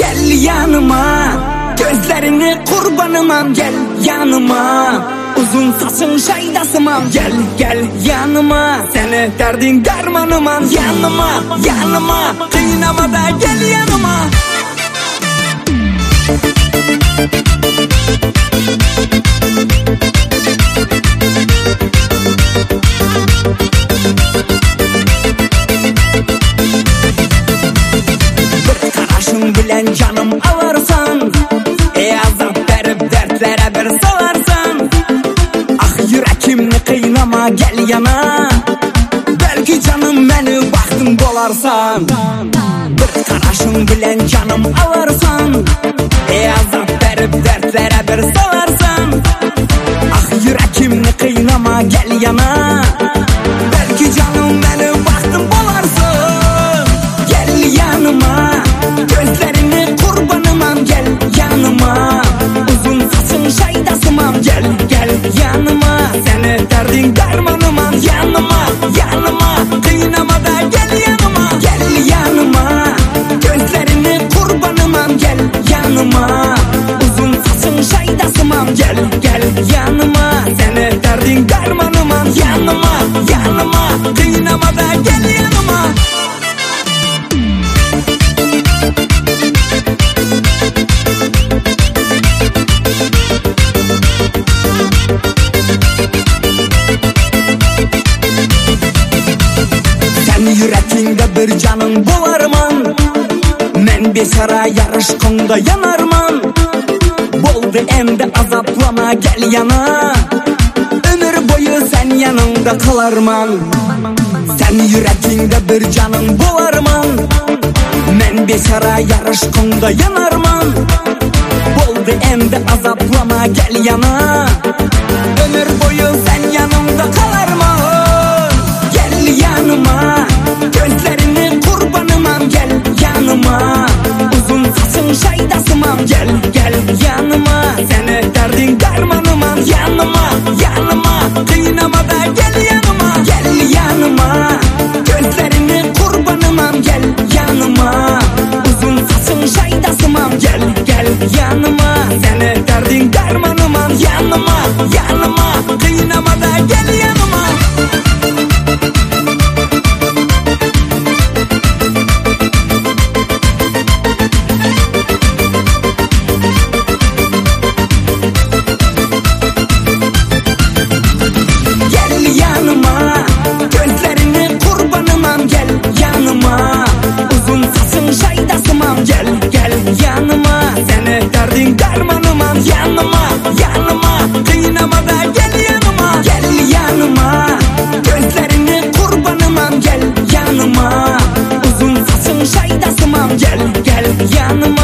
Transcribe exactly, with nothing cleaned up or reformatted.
Gel yanıma, gözlerini kurbanımam, gel yanıma. Uzun saçın şaydasımam, gel gel yanıma. Seni derdin dermanımam, yanıma yanıma. Kıynama da gel yanıma. Bir karışın bilen canım alırsan, ey azap verip dertlere bir salarsan. Ah yürekimni kıynama, gel yana. Belki canım beni baktın bolarsan. Bir karışın bilen canım alırsan, ey azap verip dertlere bir salarsan. Ah yürekimni kıynama, gel yana. Belki canım beni baktın bolarsın. Gel yanıma, gözlerini kurbanımam, gel yanıma. Uzun saçın şaydasımam, gel gel yanıma. Seni derdin dermanımam, yanıma yanıma. Kıynama da gel yanıma. Gel yanıma, gözlerini kurbanımam, gel yanıma. Uzun saçın şaydasımam, gel gel yanıma. Seni derdin dermanımam, yanıma yanıma. Kıynama da gel yanıma. Sen yürekinde bir canın bularman. Men beşara yarışkında yanarman. Boldu endi azaplama, gel yana. Ömür boyu sen yanımda kalarman. Sen yürekinde bir canın bularman. Men beşara yarışkında yanarman. Boldu endi azaplama, gel yana. Ömür boyu sen yanımda kalarman. Gel yanıma, gözlerini kurbanımam, gel yanıma. Uzun saçın şaydasımam, gel gel yanıma. Seni derdin dermanımam, yanıma yanıma. Kıynama da gel yanıma. Gel yanıma, gözlerini kurbanımam, gel yanıma. Uzun saçın şaydasımam, gel gel yanıma. Seni derdin dermanımam, yanıma yanıma. Kıynama da gel yanıma. Gözlerini kurbanımam, gel yanıma. Uzun saçın şaydasımam, gel gel yanıma. Seni derdin dermanımam, yanıma yanıma. Kıynama da gel yanıma. Gel yanıma, gözlerini kurbanımam, gel yanıma. Uzun saçın şaydasımam, gel gel yanıma.